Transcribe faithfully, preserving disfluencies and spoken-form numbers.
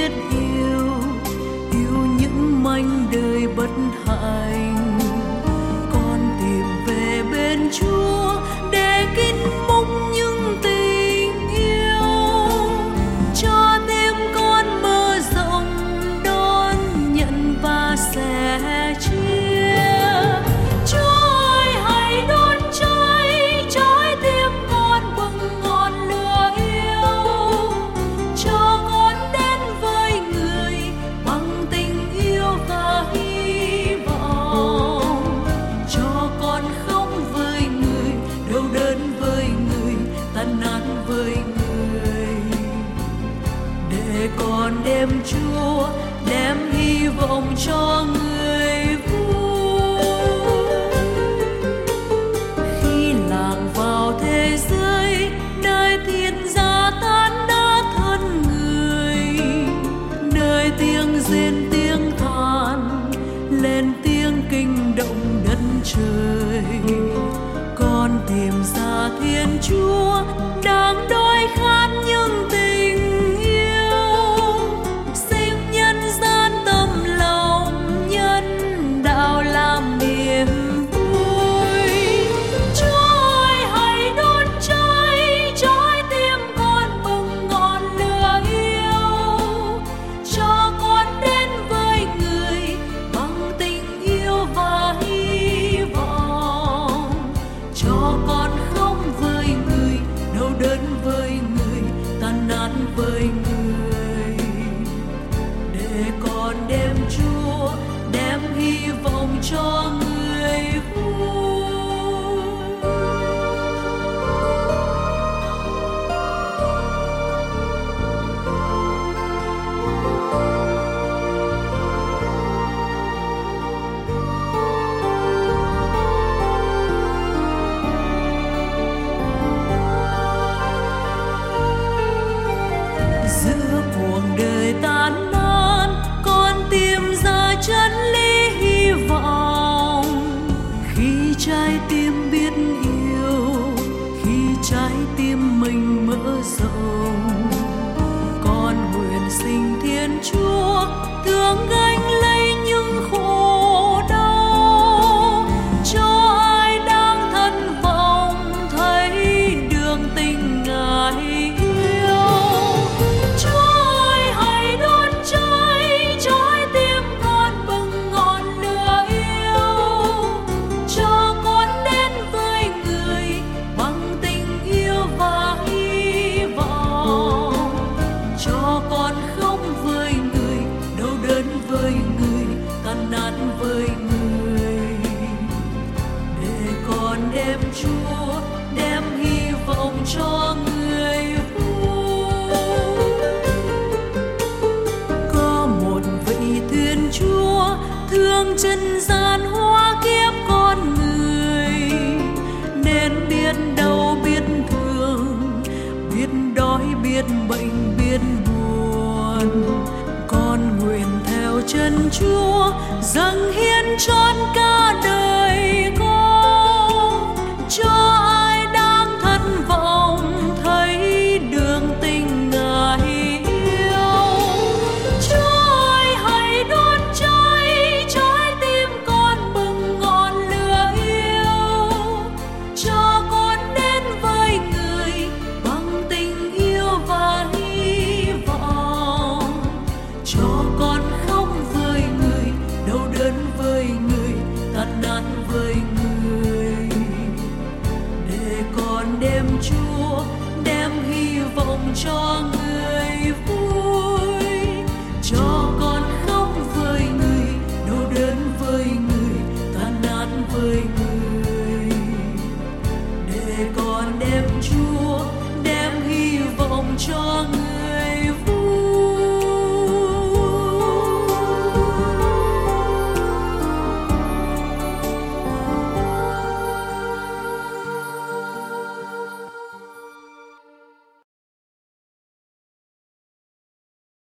biết yêu, yêu những mảnh đời bất hạnh. Con tìm về bên Chúa để kín múc những tình yêu, cho tim con mở rộng đón nhận và sẻ chia. Chúa ơi hãy đốt cháy trái tim con bừng ngọn lửa yêu, cho con đến với người bằng tình yêu và hy vọng, cho con không với người, đau đớn với người, tan nát với người, để con đem Chúa, đem hy vọng cho người vui. Khi lạc vào thế giới, nơi thiên gia tan nát thân người, nơi tiếng rên tiếng than lên tiếng kinh động đất trời, con tìm ra Thiên Chúa đang đói khát những tình yêu, xin nhân gian tâm lòng nhân đạo làm niềm vui. Chúa ơi hãy đốt cháy trái tim con bừng ngọn lửa yêu, cho con đến với người bằng tình yêu và hy vọng, cho con không với người, đau đớn với người, tan nát với người, để con đem Chúa, đem hy vọng cho người vui. Giữa cuộc đời tan nát, con tìm ra chân lý hy vọng. Khi trái tim biết yêu, khi trái tim mình mở rộng, con nguyện xin Thiên Chúa thương gánh lấy những khổ đau, cho ai đang thân vọng thấy đường tình Ngài yêu. Chúa ơi hãy đốt cháy trái tim con bừng ngọn lửa yêu, cho con đến với người bằng tình yêu và hy vọng, cho con không với người, đau đớn với người, tan nát với người, để con đem Chúa, đem hy vọng cho người vui. Có một vị Thiên Chúa thương trần gian hóa kiếp con người, nên biết đau biết thương, biết đói biết bệnh biết buồn. Con nguyện theo chân Chúa dâng hiến trọn cả đời con, cho ai đang thất vọng thấy đường tình Ngài yêu. Chúa ơi hãy đốt cháy trái tim con bừng ngọn lửa yêu, cho con đến với người bằng tình yêu và hy vọng, cho con không với người, đau đớn với người, tan nát với người, để con đem Chúa, đem hy vọng cho người.